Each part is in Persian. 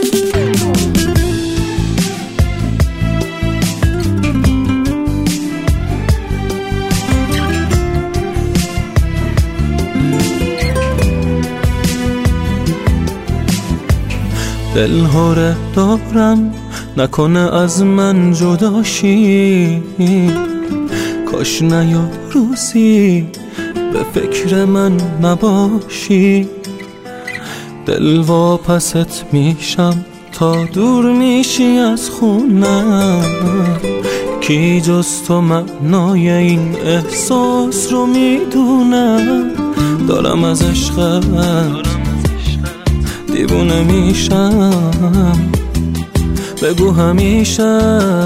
دل هاره دارم نکنه از من جداشی، کاش نیا روزی به فکر من نباشی. دل واپست میشم تا دور میشی از خونم، کی جز تو معنای این احساس رو میدونم. دارم از عشقت دیوونه میشم، بگو همیشه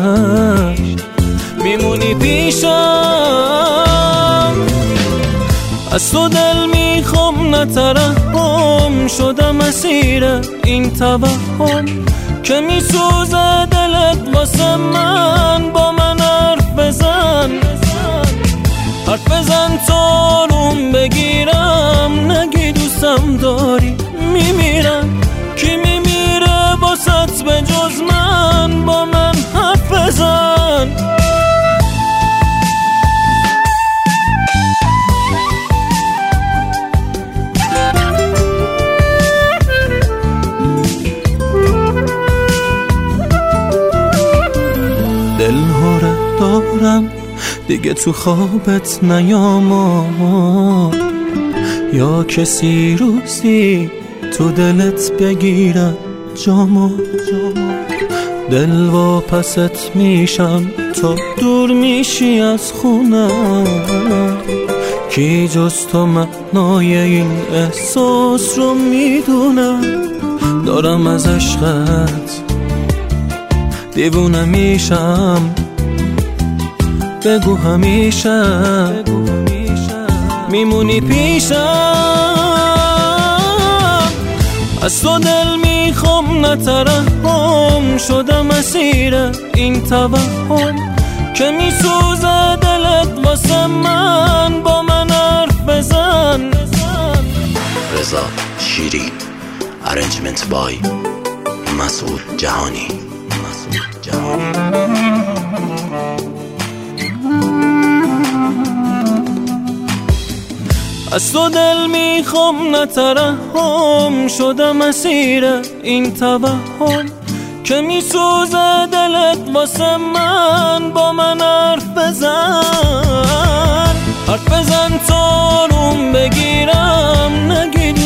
میمونی پیشم. از تو دل میخوام نترحم، شدم اسیر این توهم که میسوزه دلت واسه من. با من حرف بزن تا روم بگیرم، نگی دوستم داری میمیرم. کی میمیره باست به جز من؟ با من حرف بزن. دل هاره دارم دیگه تو خوابت نیام، یا کسی روزی تو دلت بگیره جامو. دل واپست میشم تا دور میشی از خونم، کی جز تو معنای این احساس رو میدونم. دارم از عشقت دیوونه میشم، بگو همیشه میمونی پیشم. از تو دل میخوام نترحم، شدم اسیر این توهم که میسوزه دلت واسه من. با من حرف بزن. رضا شیری، ارنجمنت بای مسئول جهانی. از تو دل میخوام نترحم، شدم اسیر این توهم که میسوزه دلت واسه من. با من حرف بزن تا روم بگیرم، نگی